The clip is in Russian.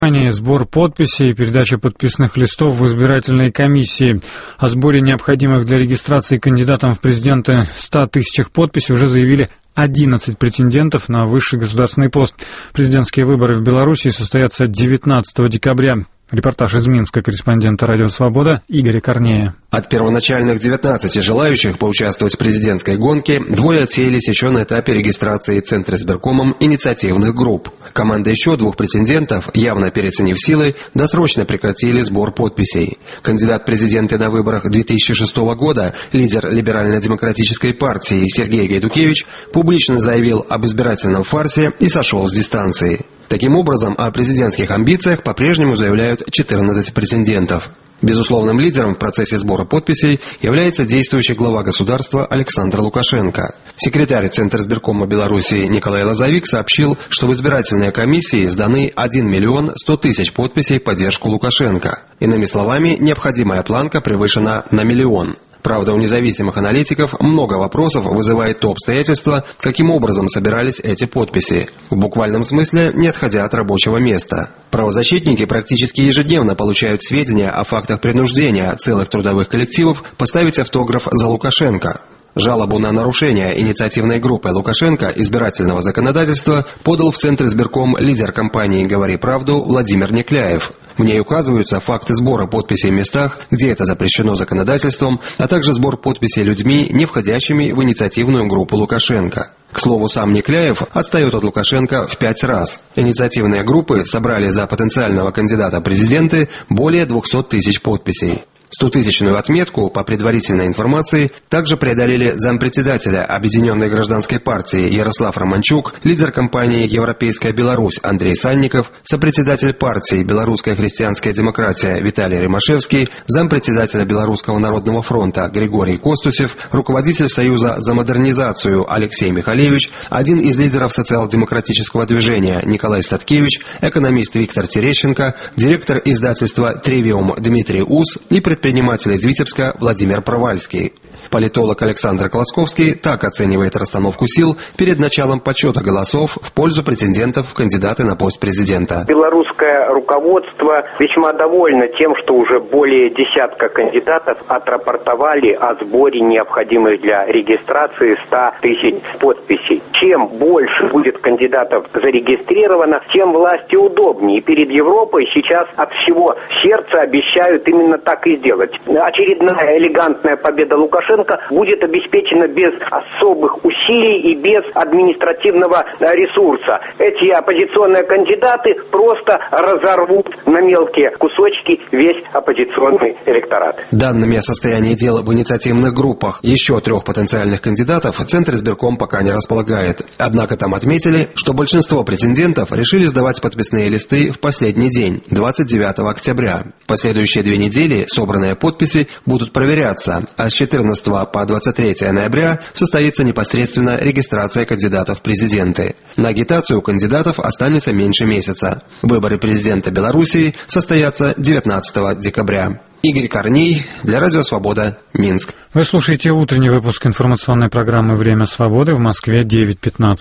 Сбор подписей и передача подписных листов в избирательной комиссии. О сборе необходимых для регистрации кандидатам в президенты 100 тысячах подписей уже заявили 11 претендентов на высший государственный пост. Президентские выборы в Беларуси состоятся 19 декабря. Репортаж из Минска корреспондента «Радио Свобода» Игоря Корнея. От первоначальных 19 желающих поучаствовать в президентской гонке двое отсеялись еще на этапе регистрации Центризбиркомом инициативных групп. Команда еще двух претендентов, явно переоценив силы, досрочно прекратили сбор подписей. Кандидат в президенты на выборах 2006 года, лидер либерально-демократической партии Сергей Гайдукевич, публично заявил об избирательном фарсе и сошел с дистанции. Таким образом, о президентских амбициях по-прежнему заявляют 14 претендентов. Безусловным лидером в процессе сбора подписей является действующий глава государства Александр Лукашенко. Секретарь Центризбиркома Беларуси Николай Лозовик сообщил, что в избирательной комиссии сданы 1 миллион 100 тысяч подписей в поддержку Лукашенко. Иными словами, необходимая планка превышена на 1 миллион. Правда, у независимых аналитиков много вопросов вызывает то обстоятельство, каким образом собирались эти подписи. В буквальном смысле, не отходя от рабочего места. Правозащитники практически ежедневно получают сведения о фактах принуждения целых трудовых коллективов поставить автограф за Лукашенко. Жалобу на нарушение инициативной группой Лукашенко избирательного законодательства подал в Центризбирком лидер кампании «Говори правду» Владимир Некляев. В ней указываются факты сбора подписей в местах, где это запрещено законодательством, а также сбор подписей людьми, не входящими в инициативную группу Лукашенко. К слову, сам Некляев отстает от Лукашенко в 5 раз. Инициативные группы собрали за потенциального кандидата в президенты более 200 тысяч подписей. 100-тысячную отметку, по предварительной информации, также преодолели зампредседателя Объединенной гражданской партии Ярослав Романчук, лидер кампании «Европейская Беларусь» Андрей Сальников, сопредседатель партии «Белорусская христианская демократия» Виталий Римашевский, зампредседателя Белорусского народного фронта Григорий Костусев, руководитель Союза за модернизацию Алексей Михалевич, один из лидеров социал-демократического движения Николай Статкевич, экономист Виктор Терещенко, директор издательства «Тревиум» Дмитрий Ус и предприниматель из Витебска Владимир Провальский. Политолог Александр Клацковский так оценивает расстановку сил перед началом подсчета голосов в пользу претендентов в кандидаты на пост президента. Белорусское руководство весьма довольно тем, что уже более десятка кандидатов отрапортовали о сборе необходимых для регистрации 100 тысяч подписей. Чем больше будет кандидатов зарегистрировано, тем власти удобнее. И перед Европой сейчас от всего сердца обещают именно так и сделать. Очередная элегантная победа Лукашенко будет обеспечена без особых усилий и без административного ресурса. Эти оппозиционные кандидаты просто разорвут на мелкие кусочки весь оппозиционный электорат. Данными о состоянии дел в инициативных группах еще 3 потенциальных кандидатов Центризбирком пока не располагает. Однако там отметили, что большинство претендентов решили сдавать подписные листы в последний день, 29 октября. Последующие 2 недели собранные подписи будут проверяться, а с 14 по 23 ноября состоится непосредственно регистрация кандидатов в президенты. На агитацию у кандидатов останется меньше месяца. Выборы президента Белоруссии состоятся 19 декабря. Игорь Корней для Радио Свобода, Минск. Вы слушаете утренний выпуск информационной программы «Время свободы» в Москве 9:15.